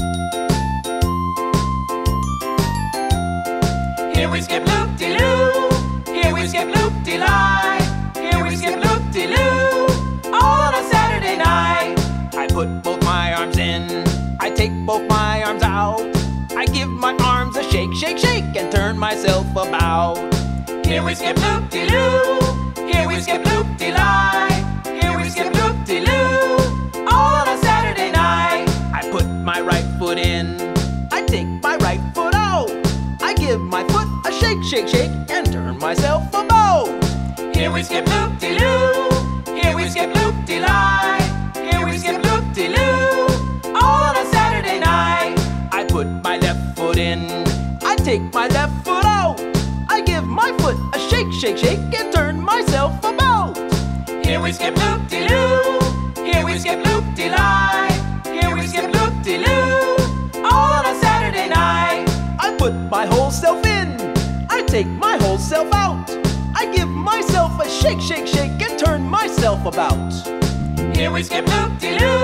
Here we skip loop-de-loo, here we skip loop-de-lie, here we skip loop-de-loo, all on a Saturday night. I put both my arms in, I take both my arms out, I give my arms a shake, shake, shake, and turn myself about. Here we skip loop-de-loo, here we skip loop-de-lie, here we skip loop-de-loo, all on a Saturday night. I put my right foot in, I take my right foot out, I give my foot a shake, shake, shake, and turn myself about. Here we skip loop-de-loo, here we skip loop-de-lie, here we skip loop-de-loo, all on a Saturday night. I put my left foot in, I take my left foot out, I give my foot a shake, shake, shake, and turn myself about. Here we skip loop-de-loo, here we skip loop-de-lie, here we skip loop-de-loo, all on a Saturday night. I put my whole self in, I take my whole self out, I give myself a shake, shake, shake, and turn myself about. Here we skip loop-de-loo,